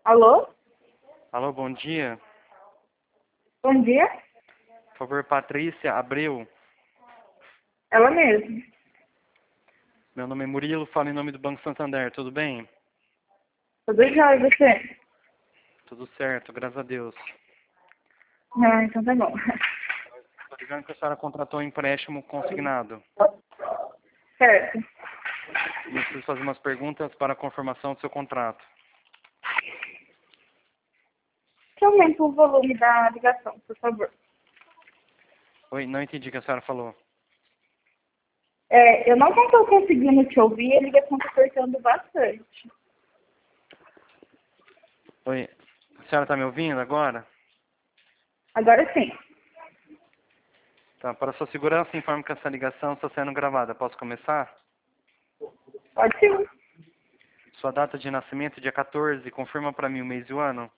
Alô? Alô, bom dia. Bom dia? Por favor, Patrícia Abreu. Ela mesma. Meu nome é Murilo, falo em nome do Banco Santander, tudo bem? Tudo jóia, e você? Tudo certo, graças a Deus. Ah, então tá bom. Estou ligando que a senhora contratou um empréstimo consignado. Certo. E eu preciso fazer umas perguntas para a confirmação do seu contrato. Que aumenta o volume da ligação, por favor. Oi, não entendi o que a senhora falou. Eu não estou conseguindo te ouvir, a ligação está cortando bastante. Oi, a senhora está me ouvindo agora? Agora sim. Tá, para sua segurança, informo que essa ligação está sendo gravada. Posso começar? Pode sim. Sua data de nascimento, dia 14, confirma para mim o mês e o ano.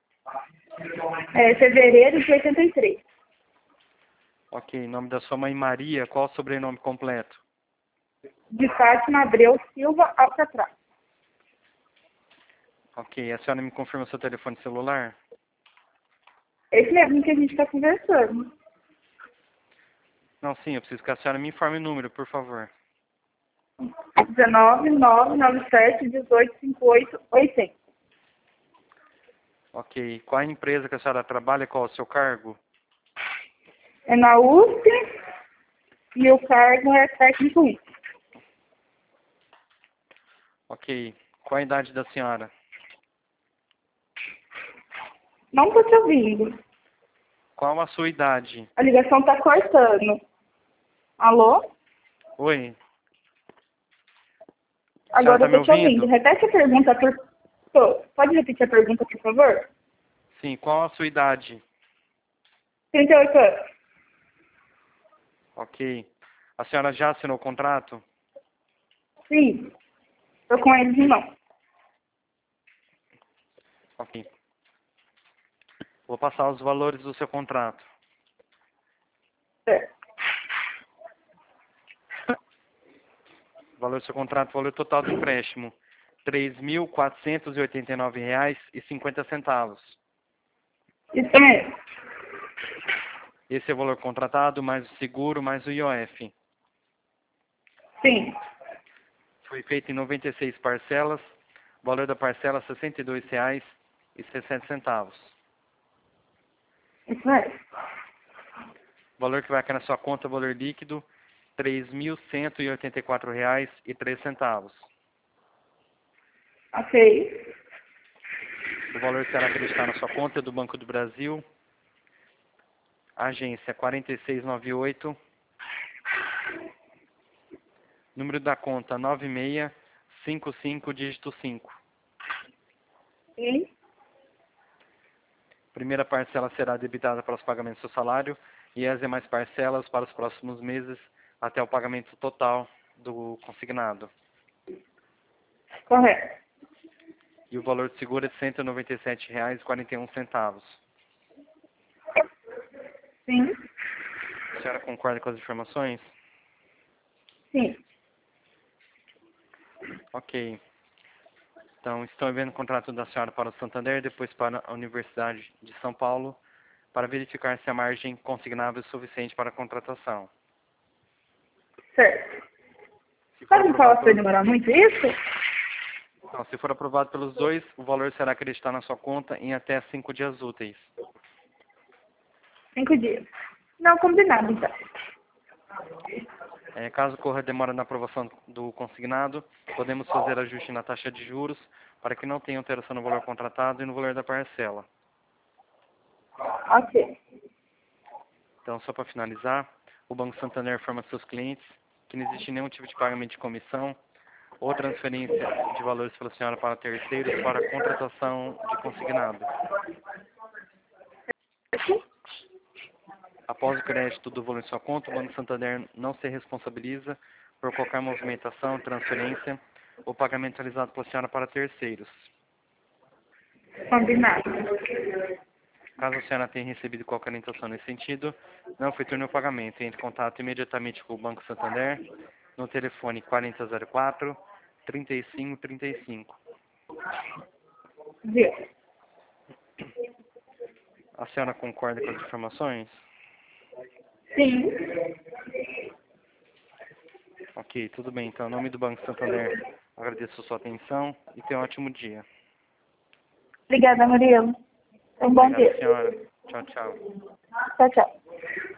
Fevereiro de 83. Ok, nome da sua mãe Maria, qual o sobrenome completo? De Fátima Abreu Silva Alcatraz. Ok, a senhora me confirma o seu telefone celular? Esse mesmo que a gente está conversando. Não, sim, eu preciso que a senhora me informe o número, por favor. 19997185880. Ok, qual a empresa que a senhora trabalha, qual é o seu cargo? É na USP e o cargo é técnico 1. Ok, qual a idade da senhora? Não estou te ouvindo. Qual a sua idade? A ligação está cortando. Alô? Oi, a senhora Agora está eu me estou te ouvindo. ouvindo? Repete a pergunta, Pode repetir a pergunta, por favor? Sim, qual a sua idade? 38 anos. Ok, a senhora já assinou o contrato? Sim. Estou com eles em mão. Ok, vou passar os valores do seu contrato. Certo. O valor do seu contrato, o valor total do empréstimo, R$ 3.489,50. Isso mesmo. Esse é o valor contratado, mais o seguro, mais o IOF. Sim. Foi feito em 96 parcelas. O valor da parcela R$ 62,60. Isso mesmo. O valor que vai cair na sua conta, o valor líquido, R$ 3.184,03. Ok. O valor será acreditado na sua conta é do Banco do Brasil. Agência 4698. Número da conta 9655, dígito 5. Sim. Primeira parcela será debitada para os pagamentos do seu salário e as demais parcelas para os próximos meses até o pagamento total do consignado. Correto. E o valor de seguro é de R$ 197,41. Sim. A senhora concorda com as informações? Sim. Ok. Então, estou enviando o contrato da senhora para o Santander, depois para a Universidade de São Paulo, para verificar se a margem consignável é suficiente para a contratação. Certo. Se for Pode me falar aprovado se vai pelos, demorar muito isso? não, se for aprovado pelos dois, o valor será acreditado na sua conta em até 5 dias úteis. 5 dias. Não, combinado, então. Caso ocorra demora na aprovação do consignado, podemos fazer ajuste na taxa de juros para que não tenha alteração no valor contratado e no valor da parcela. Ok. Então, só para finalizar, o Banco Santander informa seus clientes que não existe nenhum tipo de pagamento de comissão ou transferência de valores pela senhora para terceiros para a contratação de consignado. Após o crédito do valor em sua conta, o Banco Santander não se responsabiliza por qualquer movimentação, transferência ou pagamento realizado pela senhora para terceiros. Combinado. Caso a senhora tenha recebido qualquer orientação nesse sentido, não efetue o pagamento. Entre em contato imediatamente com o Banco Santander no telefone 4004-3535. Viu? A senhora concorda com as informações? Sim. Ok, tudo bem. Então, em nome do Banco Santander, agradeço a sua atenção e tenha um ótimo dia. Obrigada, Murilo. Um bom Obrigado, dia. senhora. Tchau, tchau. Tchau, tchau.